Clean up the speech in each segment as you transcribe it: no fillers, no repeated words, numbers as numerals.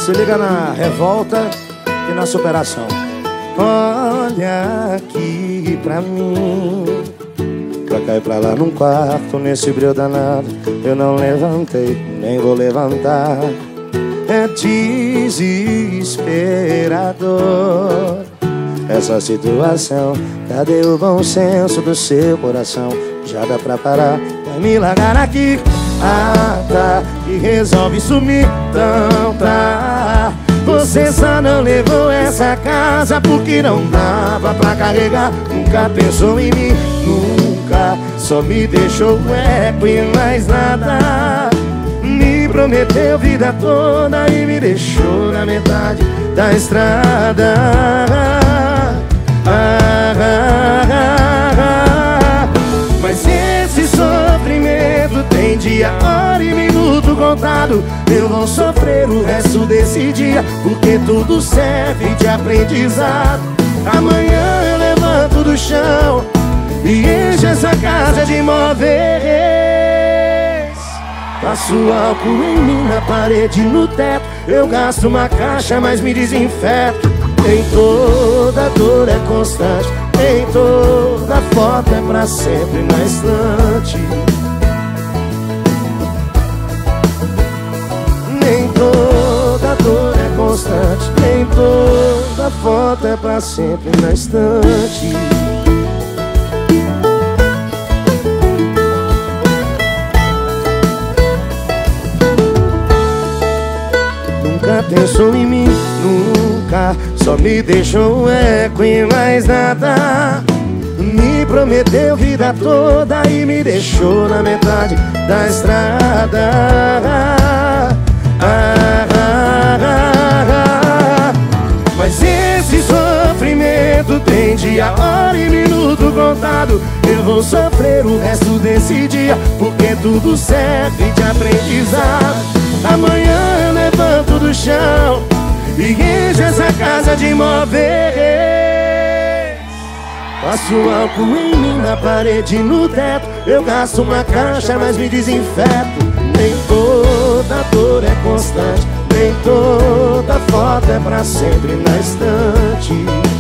Se liga na revolta e na superação. Olha aqui pra mim, pra cá e pra lá num quarto, nesse brilho danado. Eu não levantei, nem vou levantar. É desesperador essa situação. Cadê o bom senso do seu coração? Já dá pra parar, vai me largar aqui. Ah, tá, e resolve sumir. Então tá, você só não levou essa casa porque não dava pra carregar. Nunca pensou em mim, nunca. Só me deixou eco e mais nada. Me prometeu vida toda e me deixou na metade da estrada. Mas esse sofrimento tem dia, hora e minuto contado. Eu vou sofrer o resto desse dia, porque tudo serve de aprendizado. Amanhã eu levanto do chão e encho essa casa de móveis. Passo álcool em mim, na parede, no teto. Eu gasto uma caixa, mas me desinfeto. Nem toda dor é constante, nem toda foto é pra sempre na estante. Nem toda dor é constante, nem toda foto é pra sempre na estante. Nunca pensou em mim, nunca. Só me deixou eco e mais nada. Me prometeu vida toda e me deixou na metade da estrada. Mas esse sofrimento tem dia, hora e minuto contado. Eu vou sofrer o resto desse dia, porque tudo serve de aprendizado. Amanhã eu levanto do chão e encho essa casa de móveis. Passo álcool em mim, na parede, no teto. Eu gasto uma caixa, mas me desinfeto. Nem toda dor é constante, nem toda foto é pra sempre na estante.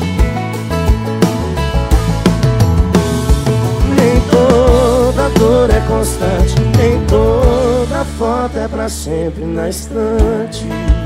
Nem toda dor é constante, nem toda foto é pra sempre na estante.